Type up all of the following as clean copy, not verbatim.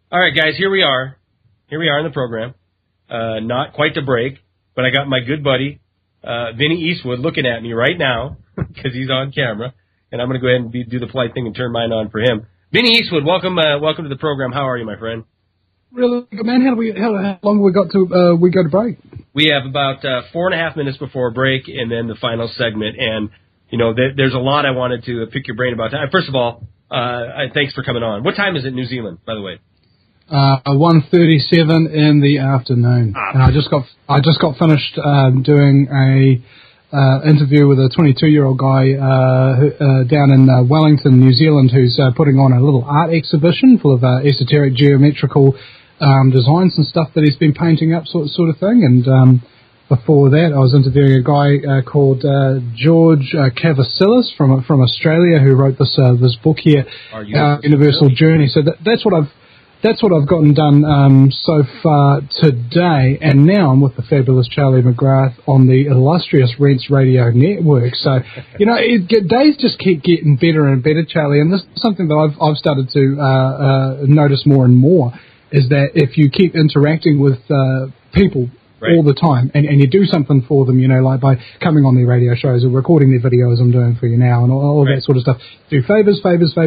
All right, guys, here we are. Here we are in the program. Not quite the break, but I got my good buddy, Vinny Eastwood, looking at me right now because he's on camera, and I'm going to go ahead and do the polite thing and turn mine on for him. Vinny Eastwood, welcome to the program. How are you, my friend? Really good, man. How long we got to we go to break? We have about 4.5 minutes before break, and then the final segment. And there's a lot I wanted to pick your brain about. First of all, thanks for coming on. What time is it in New Zealand, by the way? 1:37 in the afternoon. And I just got finished doing a interview with a 22-year-old guy down in Wellington, New Zealand, who's putting on a little art exhibition full of esoteric geometrical designs and stuff that he's been painting up, sort of thing. And before that, I was interviewing a guy called George Cavasilis from Australia, who wrote this book here, Universal Journey. So that's what I've gotten done so far today, and now I'm with the fabulous Charlie McGrath on the illustrious Rents Radio Network. So, days just keep getting better and better, Charlie, and this is something that I've started to notice more and more, is that if you keep interacting with people all the time, and you do something for them, like by coming on their radio shows or recording their videos I'm doing for you now and all that sort of stuff. Do favors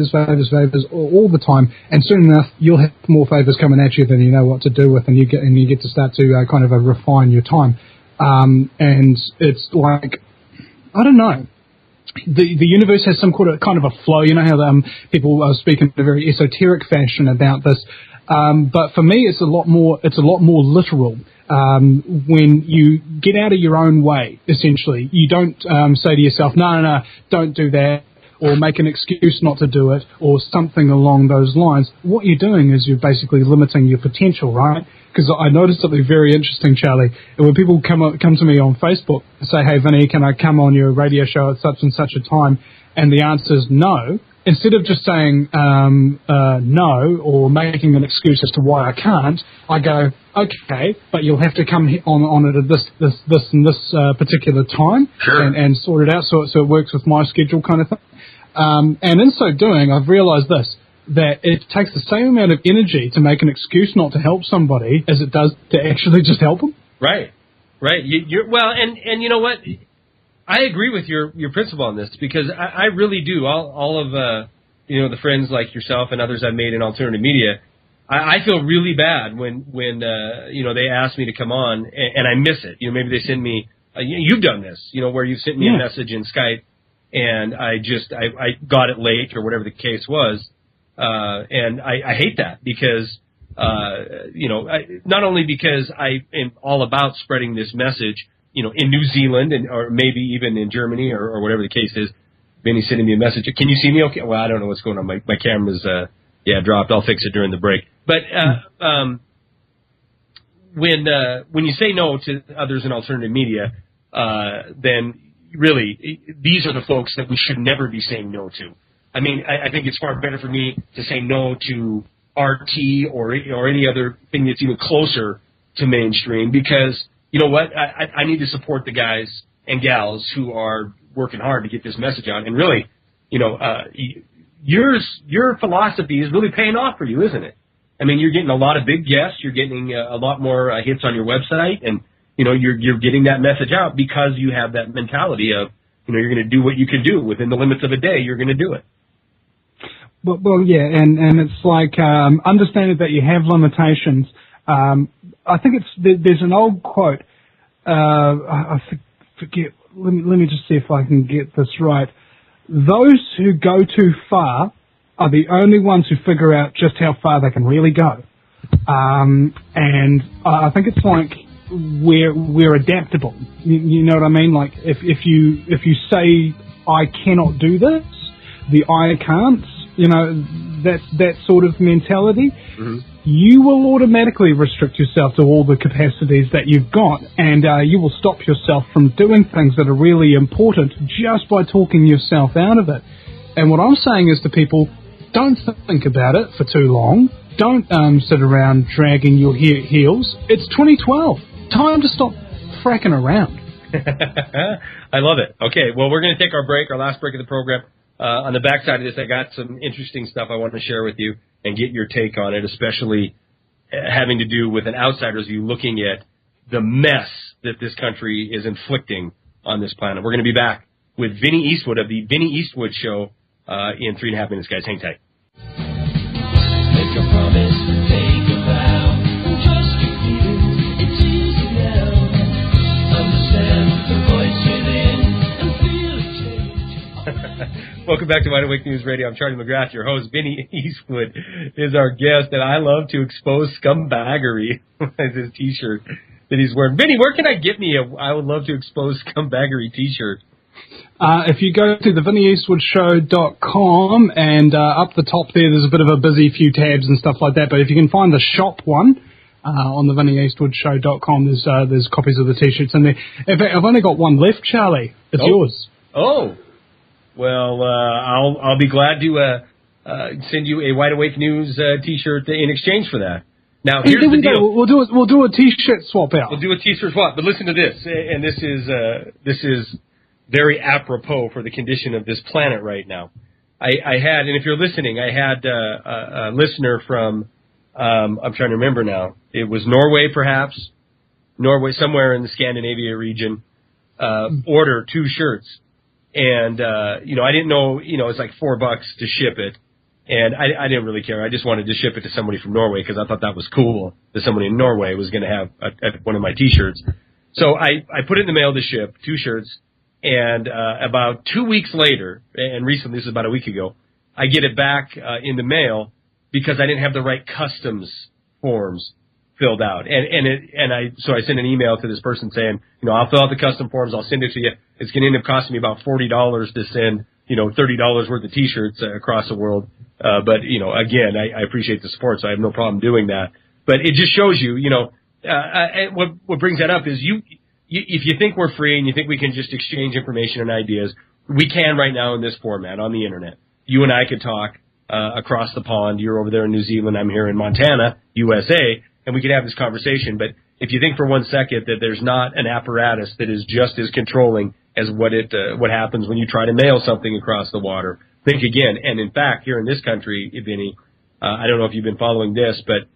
all the time, and soon enough you'll have more favors coming at you than you know what to do with, and you get to start to kind of refine your time. And it's like, I don't know. The universe has some kind of a flow. You know how people speak in a very esoteric fashion about this, but for me it's a lot more literal. When you get out of your own way, essentially, you don't say to yourself, no, don't do that, or make an excuse not to do it, or something along those lines. What you're doing is you're basically limiting your potential, right? Because I noticed something very interesting, Charlie. When people come to me on Facebook and say, hey, Vinny, can I come on your radio show at such and such a time? And the answer is no. Instead of just saying no or making an excuse as to why I can't, I go, okay, but you'll have to come on it at this particular time, and sort it out so it works with my schedule, kind of thing. And in so doing, I've realised that it takes the same amount of energy to make an excuse not to help somebody as it does to actually just help them. Right. Well, and you know what? I agree with your principle on this, because I really do. All of the friends like yourself and others I've made in alternative media, I feel really bad when they ask me to come on and I miss it. Maybe they send me you've done this, where you sent me a message in Skype and I got it late or whatever the case was, and I hate that because not only because I am all about spreading this message, in New Zealand or maybe even in Germany or whatever the case is. Vinny's sending me a message. Can you see me okay? Well, I don't know what's going on. My camera's dropped. I'll fix it during the break. But when you say no to others in alternative media, then really these are the folks that we should never be saying no to. I mean, I think it's far better for me to say no to RT or any other thing that's even closer to mainstream, because you know what? I need to support the guys and gals who are working hard to get this message out. And really, your philosophy is really paying off for you, isn't it? I mean, you're getting a lot of big guests. You're getting a lot more hits on your website, and you're getting that message out because you have that mentality of you're going to do what you can do within the limits of a day. You're going to do it. Well, yeah, and it's like understanding that you have limitations. I think there's an old quote. I forget. Let me just see if I can get this right. Those who go too far are the only ones who figure out just how far they can really go. And I think it's like we're adaptable. You know what I mean? Like if you say I cannot do this, the I can't. That sort of mentality. Mm-hmm. You will automatically restrict yourself to all the capacities that you've got, and you will stop yourself from doing things that are really important just by talking yourself out of it. And what I'm saying is to people, don't think about it for too long. Don't sit around dragging your heels. It's 2012. Time to stop fracking around. I love it. Okay, well, we're going to take our last break of the program. On the backside of this, I got some interesting stuff I want to share with you. and get your take on it, especially having to do with an outsider's view, looking at the mess that this country is inflicting on this planet. We're going to be back with Vinny Eastwood of the Vinny Eastwood Show in 3.5 minutes, guys. Hang tight. Make a promise, take a vow, just begin, it's easy now. Understand the voice within and feel a change. Welcome back to Wide Awake News Radio. I'm Charlie McGrath, your host. Vinny Eastwood is our guest, and I love to expose scumbaggery. That's his T-shirt that he's wearing. Vinny, where can I get me a I would love to expose scumbaggery T-shirt? If you go to the VinnyEastwoodShow.com, and up the top there's a bit of a busy few tabs and stuff like that, but if you can find the shop one on the VinnyEastwoodShow.com, there's copies of the T-shirts in there. I've only got one left, Charlie. It's yours. Oh. Well, I'll be glad to send you a Wide Awake News T-shirt in exchange for that. Now, here's the deal. We'll do a T-shirt swap out. We'll do a T-shirt swap, but listen to this, and this is very apropos for the condition of this planet right now. I had, and if you're listening, I had a listener from, I'm trying to remember now. It was Norway, perhaps. Norway, somewhere in the Scandinavia region, order 2 shirts. And, I didn't know, it's like $4 to ship it. And I didn't really care. I just wanted to ship it to somebody from Norway because I thought that was cool that somebody in Norway was going to have one of my T-shirts. So I put it in the mail to ship 2 shirts. And about 2 weeks later, and recently, this is about a week ago, I get it back in the mail because I didn't have the right customs forms filled out. So I sent an email to this person saying, I'll fill out the custom forms, I'll send it to you. It's going to end up costing me about $40 to send, $30 worth of T-shirts across the world. But again, I appreciate the support, so I have no problem doing that. But it just shows you, what brings that up is if you think we're free and you think we can just exchange information and ideas, we can right now in this format on the internet. You and I could talk across the pond. You're over there in New Zealand. I'm here in Montana, USA, and we could have this conversation. But if you think for 1 second that there's not an apparatus that is just as controlling as what happens when you try to mail something across the water, think again. And in fact, here in this country, Vinny, I don't know if you've been following this, but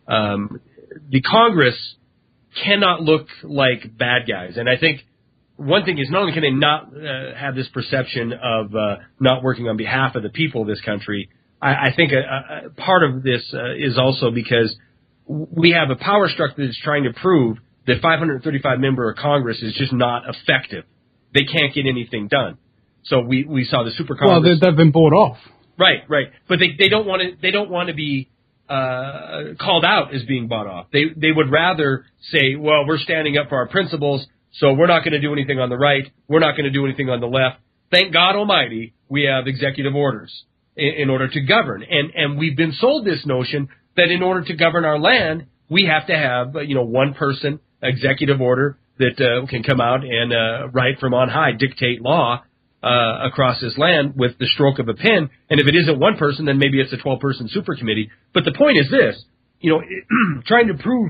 the Congress cannot look like bad guys. And I think one thing is not only can they not have this perception of not working on behalf of the people of this country, I think a part of this is also because we have a power structure that's trying to prove that 535 member of Congress is just not effective. They can't get anything done. So we saw the super Congress. Well, they've been bought off. Right. But they don't want to be called out as being bought off. They would rather say, well, we're standing up for our principles, so we're not going to do anything on the right. We're not going to do anything on the left. Thank God Almighty, we have executive orders in order to govern. And we've been sold this notion that in order to govern our land, we have to have, one person executive order that can come out and right from on high dictate law across this land with the stroke of a pen. And if it isn't one person, then maybe it's a 12-person super committee. But the point is this, trying to prove,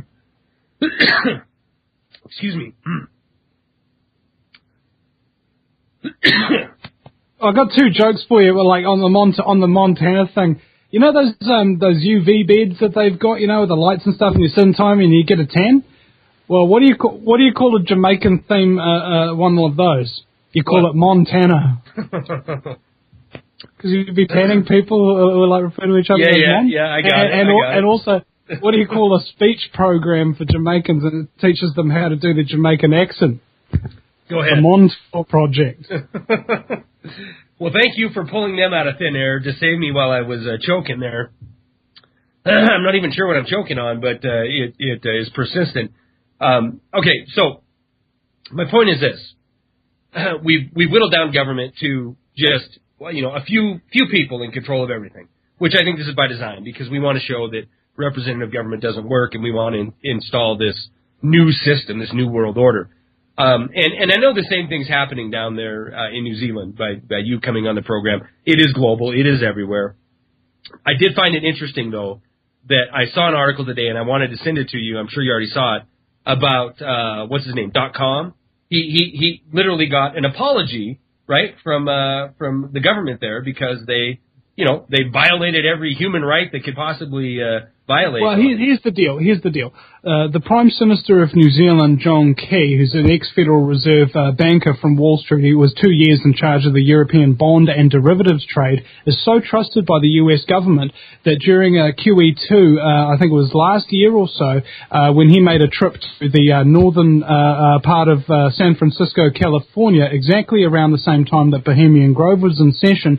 excuse me. I got 2 jokes for you. Like on the Montana thing. You know those UV beds that they've got, with the lights and stuff, and you sit in time and you get a tan? Well, what do you call a Jamaican theme one of those? You call it Montana. Because you'd be tanning people who refer to each other as Mon. Yeah, I got it. And also, what do you call a speech program for Jamaicans that teaches them how to do the Jamaican accent? Go ahead. The Montal Project. Well, thank you for pulling them out of thin air to save me while I was choking there. I'm not even sure what I'm choking on, but it is persistent. Okay, so my point is this. We've whittled down government to just, a few people in control of everything, which I think this is by design because we want to show that representative government doesn't work and we want to install this new system, this new world order. And I know the same thing's happening down there in New Zealand by you coming on the program. It is global. It is everywhere. I did find it interesting, though, that I saw an article today, and I wanted to send it to you. I'm sure you already saw it, about, what's his name, .com. He literally got an apology, right, from the government there because they they violated every human right they could possibly violate. Well, here's the deal. The Prime Minister of New Zealand, John Key, who's an ex-Federal Reserve banker from Wall Street, he was 2 years in charge of the European bond and derivatives trade, is so trusted by the US government that during QE2, I think it was last year or so, when he made a trip to the northern part of San Francisco, California, exactly around the same time that Bohemian Grove was in session,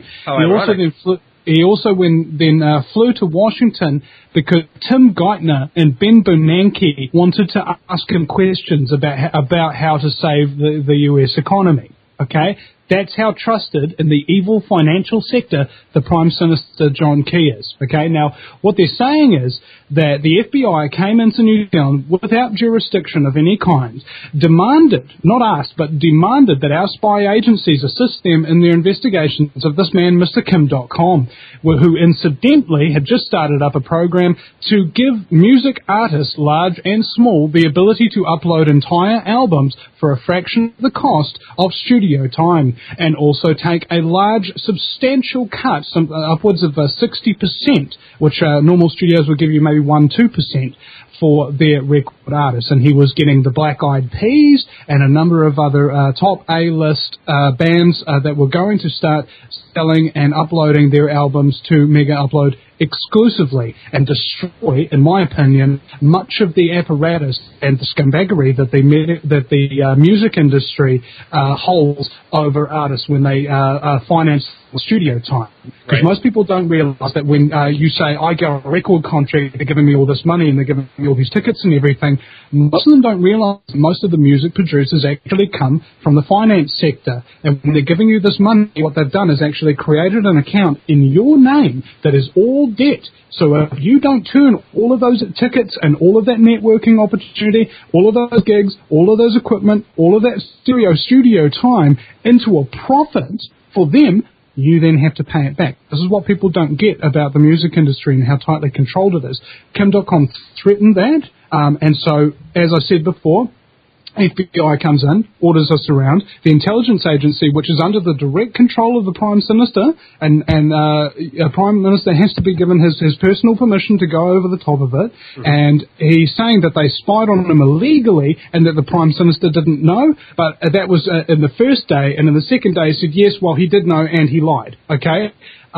He also flew to Washington because Tim Geithner and Ben Bernanke wanted to ask him questions about how to save the U.S. economy. Okay? That's how trusted in the evil financial sector the Prime Minister John Key is. Okay? Now, what they're saying is that the FBI came into New Zealand without jurisdiction of any kind, demanded, not asked, but demanded that our spy agencies assist them in their investigations of this man, Mr. Kim.com, who incidentally had just started up a program to give music artists, large and small, the ability to upload entire albums for a fraction of the cost of studio time, and also take a large, substantial cut, upwards of 60%, which normal studios would give you maybe 1-2% for their record artists. And he was getting the Black Eyed Peas and a number of other top A-list bands that were going to start selling and uploading their albums to Mega Upload exclusively and destroy, in my opinion, much of the apparatus and the scumbaggery that the music industry holds over artists when they finance studio time. Because most people don't realize that when you say, I get a record contract, they're giving me all this money and they're giving me all these tickets and everything, most of them don't realize that most of the music producers actually come from the finance sector. And when they're giving you this money, what they've done is actually created an account in your name that is all debt. So if you don't turn all of those tickets and all of that networking opportunity, all of those gigs, all of those equipment, all of that studio time into a profit for them, you then have to pay it back. This is what people don't get about the music industry and how tightly controlled it is. Kim.com threatened that, and so, as I said before, FBI comes in, orders us around. The intelligence agency, which is under the direct control of the Prime Minister, and a Prime Minister has to be given his personal permission to go over the top of it. Mm-hmm. And he's saying that they spied on him illegally and that the Prime Minister didn't know. But that was in the first day, and in the second day he said, yes, well, he did know and he lied. Okay?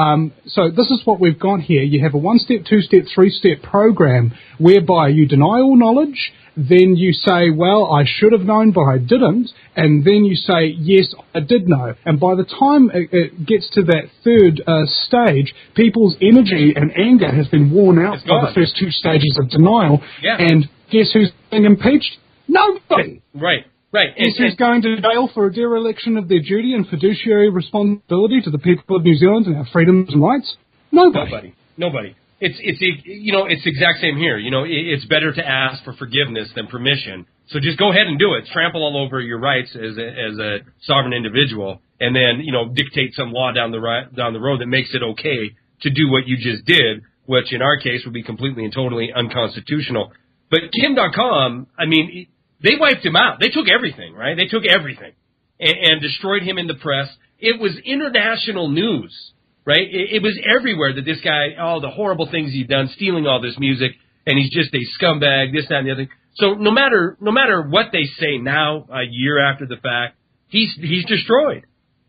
So this is what we've got here. You have a 1-step, 2-step, 3-step program whereby you deny all knowledge, then you say, well, I should have known, but I didn't, and then you say, yes, I did know. And by the time it gets to that third stage, people's energy and anger has been worn out by the first two stages of denial. Yeah. And guess who's being impeached? Nobody. Right. Guess who's going to jail for a dereliction of their duty and fiduciary responsibility to the people of New Zealand and our freedoms and rights? Nobody. It's the exact same here. It's better to ask for forgiveness than permission. So just go ahead and do it. Trample all over your rights as a sovereign individual, and then dictate some law down the road that makes it okay to do what you just did, which in our case would be completely and totally unconstitutional. But Kim.com, I mean, they wiped him out. They took everything, right? They took everything and destroyed him in the press. It was international news. Right? It was everywhere that this guy, all the horrible things he'd done, stealing all this music, and he's just a scumbag, this, that, and the other. So no matter what they say now, a year after the fact, he's destroyed.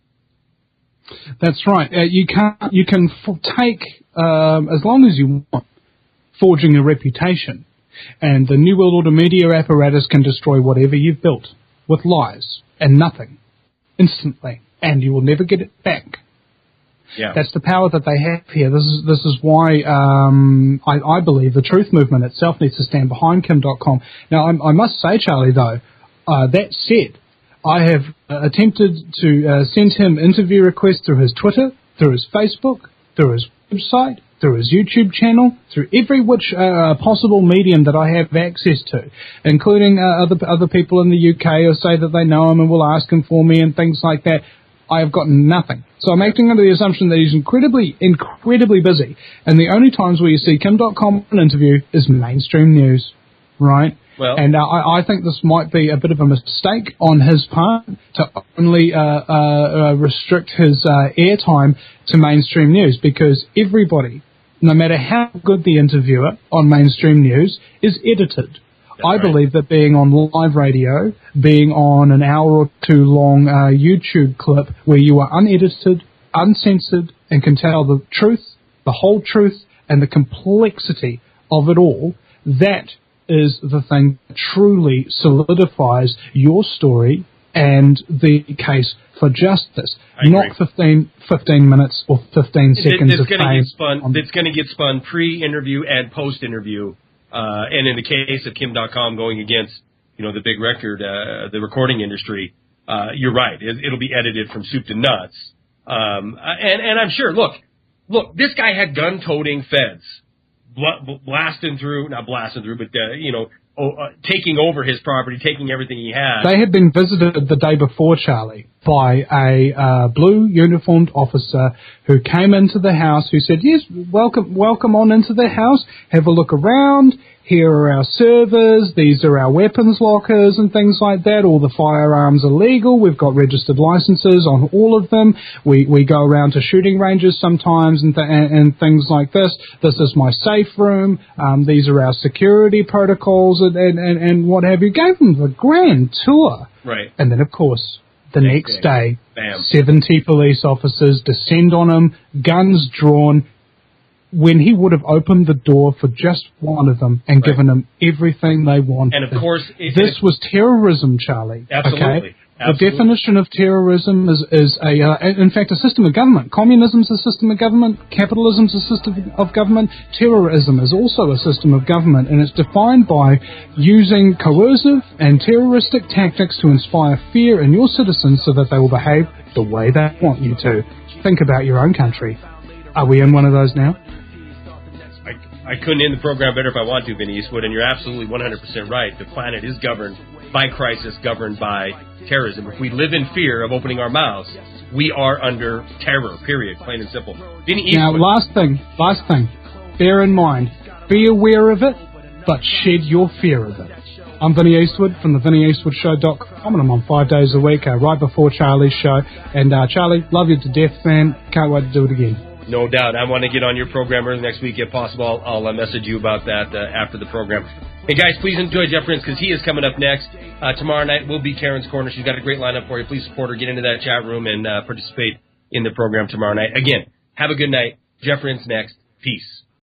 That's right. You can take as long as you want, forging a reputation, and the New World Order media apparatus can destroy whatever you've built with lies and nothing instantly, and you will never get it back. Yeah. That's the power that they have here. This is why I believe the truth movement itself needs to stand behind Kim.com. Now, I must say, Charlie, though, that said, I have attempted to send him interview requests through his Twitter, through his Facebook, through his website, through his YouTube channel, through every which possible medium that I have access to, including other people in the UK who say that they know him and will ask him for me and things like that. I have gotten nothing. So I'm acting under the assumption that he's incredibly busy. And the only times where you see Kim.com in an interview is mainstream news, right? Well, and I think this might be a bit of a mistake on his part to only restrict his airtime to mainstream news, because everybody, no matter how good the interviewer on mainstream news, is edited. I believe that being on live radio, being on an hour or two long YouTube clip where you are unedited, uncensored, and can tell the truth, the whole truth, and the complexity of it all, that is the thing that truly solidifies your story and the case for justice. Not 15 minutes or 15 seconds of fame. It's going to get spun pre-interview and post-interview. And in the case of Kim.com going against, the big record, the recording industry, you're right. It'll be edited from soup to nuts. And I'm sure, look, this guy had gun-toting feds taking over his property, taking everything he had. They had been visited the day before, Charlie, by a blue uniformed officer who came into the house, who said, yes, welcome on into the house, have a look around, here are our servers, these are our weapons lockers and things like that, all the firearms are legal, we've got registered licenses on all of them, we go around to shooting ranges sometimes and things like this is my safe room, these are our security protocols and what have you. Gave them the grand tour. Right. And then, of course, the next day, bam, 70 police officers descend on him, guns drawn, when he would have opened the door for just one of them and given them everything they wanted. And, of course, this was terrorism, Charlie. Absolutely. Okay? The definition of terrorism is in fact, a system of government. Communism's a system of government. Capitalism's a system of government. Terrorism is also a system of government, and it's defined by using coercive and terroristic tactics to inspire fear in your citizens so that they will behave the way they want you to. Think about your own country. Are we in one of those now? I couldn't end the program better if I wanted to, Vinny Eastwood, and you're absolutely 100% right. The planet is governed by crisis, governed by terrorism. If we live in fear of opening our mouths, we are under terror, period, plain and simple. Vinny Eastwood. Now, last thing, bear in mind, be aware of it, but shed your fear of it. I'm Vinny Eastwood from the VinnyEastwoodShow.com, and I'm on 5 days a week, right before Charlie's show. And Charlie, love you to death, man. Can't wait to do it again. No doubt. I want to get on your program early next week if possible. I'll message you about that after the program. Hey, guys, please enjoy Jeff Rense because he is coming up next. Tomorrow night will be Karen's Corner. She's got a great lineup for you. Please support her. Get into that chat room and participate in the program tomorrow night. Again, have a good night. Jeff Rense next. Peace.